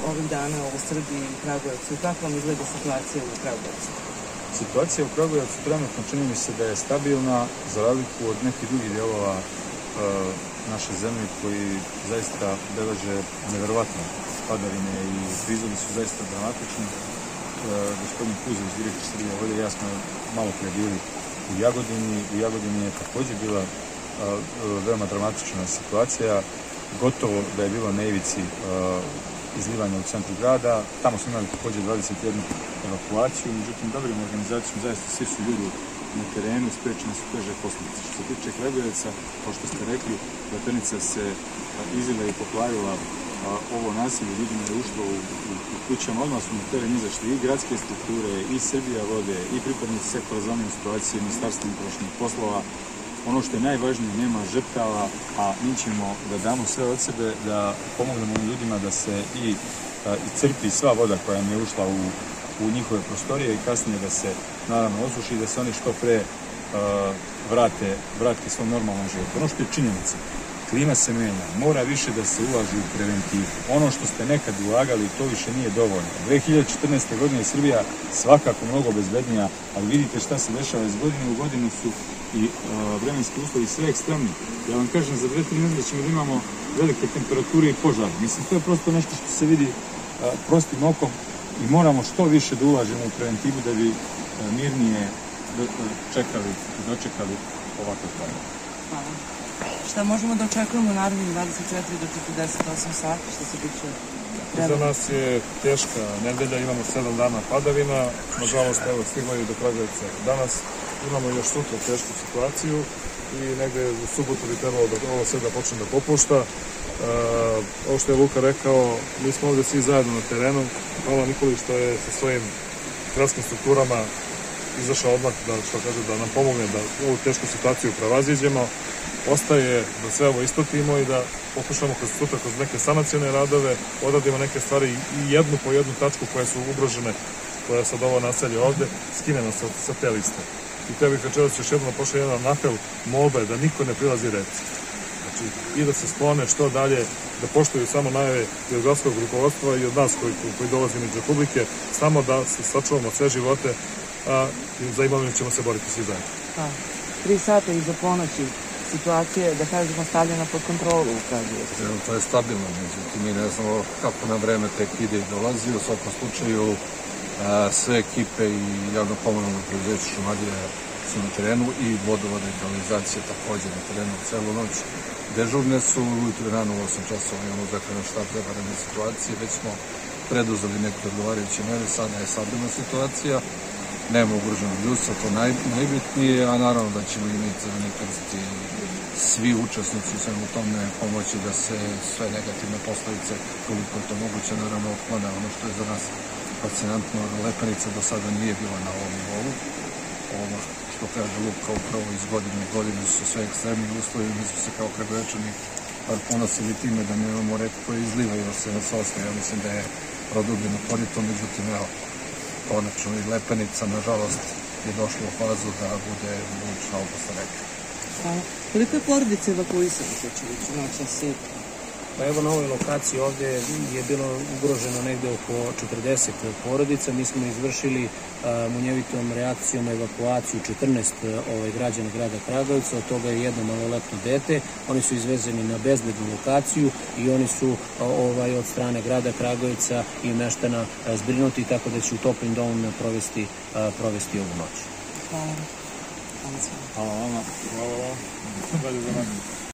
ovih dana u Srbiji i Kragujevcu i kako vam izgleda situacija u Kragujevcu? Situacija u Kragujevcu trenutno čini mi se da je stabilna, za razliku od nekih drugih dijelova naše zemlje koji zaista beleže neverovatne padavine i prizori su zaista dramatični. Gospodin Kuzović, direktor Srbije vode, ja smo malo pre bili u Jagodini. U Jagodini je također bila veoma dramatična situacija. Gotovo da je bilo na ivici izlivanja u centru grada. Tamo smo imali također 21 evakuaciju, međutim dobrim organizacijom zaista svi su ljudi na terenu, sprečene su teže posljedice. Što se tiče Kragujevca, kao što ste rekli, Lepenica se izlila i poplavila ovo naselje, ljudima je ušlo u kućama, odmah su na teren izašli i gradske strukture, i Srbija vode, i pripadnici sektora za vanredne situacije, Ministarstva unutrašnjih poslova. Ono što je najvažnije, nema žrtava, a mi ćemo da damo sve od sebe, da pomognemo ljudima da se i crpi sva voda koja im je ušla u njihove prostorije i kasnije da se naravno osuši i da se oni što pre vrate svom normalnom životu. Ono što je činjenica, klima se menja, mora više da se ulaži u preventivu. Ono što ste nekad ulagali, to više nije dovoljno. 2014. godine je Srbija svakako mnogo bezbednija, ali vidite šta se dešava iz godine u godinu su i vremenski uslovi sve ekstremni. Ja vam kažem, za 2-3 minute ćemo da imamo velike temperature i požar. Mislim, to je prosto nešto što se vidi prostim okom i moramo što više da ulažemo u preventivu da bi mirnije dočekali ovakve stvari. Hvala. Šta možemo da očekujemo u narednih 24 do 48 sati što se tiče Za nas je teška nedelja, imamo 7 dana padavina, nažalost evo stiglo je do Kragujevca danas, imamo još sutra tešku situaciju i negde u subotu bi trebalo da ovo sve da počne da popušta. Ovo što je Luka rekao, mi smo ovde svi zajedno na terenu, hvala Nikoli što je sa svojim gradskim strukturama izašao odmah da nam pomogne da ovu tešku situaciju prevaziđemo. Ostaje da sve ovo ispratimo i da pokušamo sutra kroz neke sanacione radove, odradimo neke stvari i jednu po jednu tačku koje su ugrožene, koja je sad ovo naselje ovde, skinemo sa te liste. I te bih večeras još jednom pošao jedan apel, molbe da niko ne prilazi reci. Znači, i da se sklone što dalje, da poštuju samo najave i od gradskog rukovodstva i od nas koji dolazimo iz Republike, samo da se sačuvamo sve živote, a za imovinu ćemo se boriti svi zajedno. 3 sata iza ponoći situacija je, da kažemo, stavljena pod kontrolu u Kragujevcu. To je stabilno, međutim, mi ne znamo kako na vreme tek ide i dolazi. U svakom slučaju, sve ekipe i javno-komunalno preduzeće Šumadije su na terenu i vodovoda i kanalizacija također na terenu celu noć. Dežurne su ujutro rano u 8 časova, imamo zaključen štab za vanredne situacije, već smo preduzeli neke odgovarajuće mere, sada je stabilna situacija. Nema ugroženog ljudstva, to najbitnije, a naravno da ćemo i mi Crveni krst i svi učesnici u svemu tome pomoći da se sve negativne posledice, koliko je to moguće, naravno otklone. Ono što je za nas fascinantno, Lepenica do sada nije bila na ovom nivou. Ovo što kaže Luka, upravo iz godine u godinu su sve ekstremni uslovi, mi smo se kao Kragujevčani ponosili time da mi imamo reku koje izlivaju se na Sosne. Ja mislim da je produbljeno korito, međutim, evo, konačno i Lepenica, nažalost, je došla u fazu da bude budućna opasna reka. Hvala. Koliko je porodice evakuisano, Sečeviću, noćas? Pa evo na ovoj lokaciji ovde je bilo ugroženo negde oko 40 porodica. Mi smo izvršili munjevitom reakcijom evakuaciju 14 građana grada Kragujevca, od toga je jedno maloletno dete. Oni su izvezeni na bezbednu lokaciju i oni su od strane grada Kragujevca i meštana zbrinuti, tako da će u toplim domovima provesti ovu noć. Hvala. Hvala vama. Hvala vam. Dalje za nami.